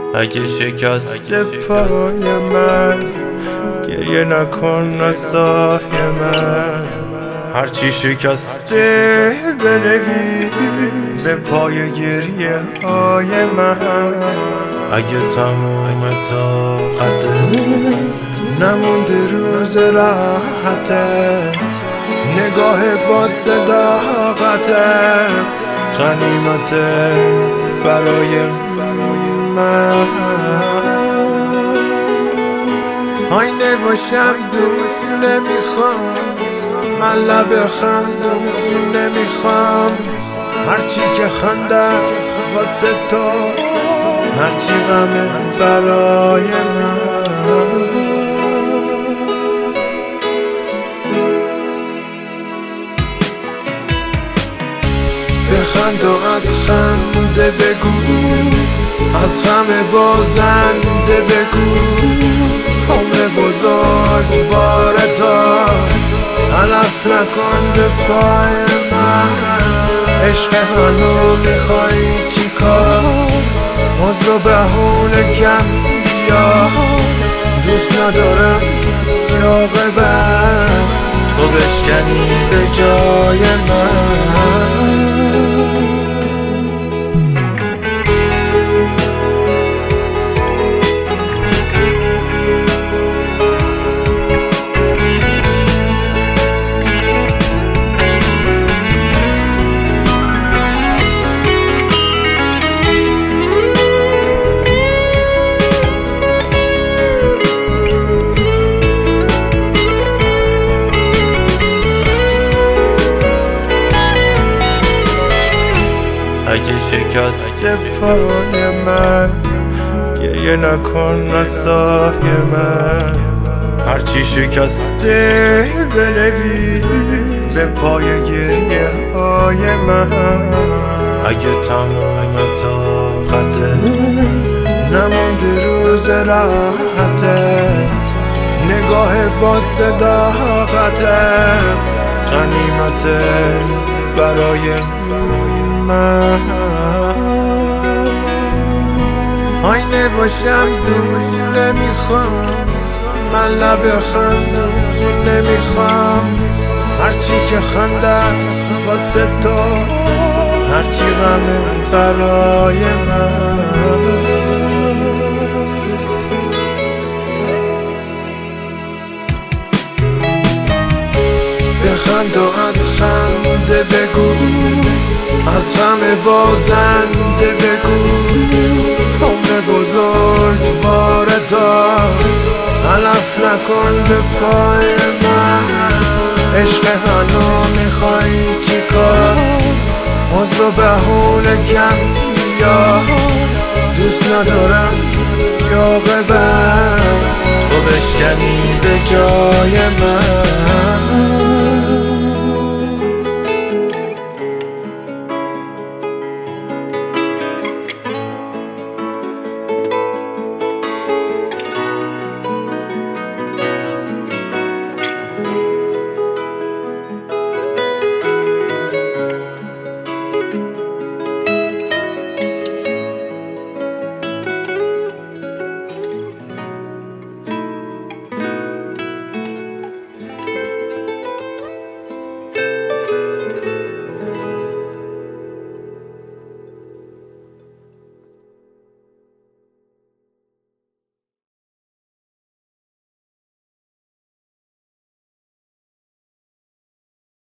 اگه شکست پای من گریه نکن نسای من، هرچی شکسته بنویس به پای گریه های من. اگه تموم طاقتت نمونده روز راحتت، نگاه با صداقتت غنیمت برای من. آینه و شمدون نمیخوام، من لب خندون نمیخوام، هرچی که خنده است واسه تو، هرچی غمه برای من. بخند و از خنده بگو، از غم بازنده بگو، عمر بزرگ واردار علف نکن به پای من. عشق منو میخوای چی کار؟ عذر و بهونه کم بیا، دوست ندارم یا غیبت تو بشکنی به جای من. اگه شکست پای من گریه نکن نسای من، هرچی شکسته بنویس به پای گریه های من. اگه تمام طاقتت نمونده روز راحتت، نگاه با صداقتت غنیمت برای من. آینه و شمدون نمیخوام، من لب خندون نمیخوام، هرچی که خنده است واسه تو، هرچی غمه برای من. بخند و از خنده بگو، از غم بازنده بگو، عمر بزرگ واردار علف نکن به پای من. عشق منو میخوای چی کار؟ عذر و بهونه کم بیا، دوست ندارم یا غیبت تو بشکنی به جای من.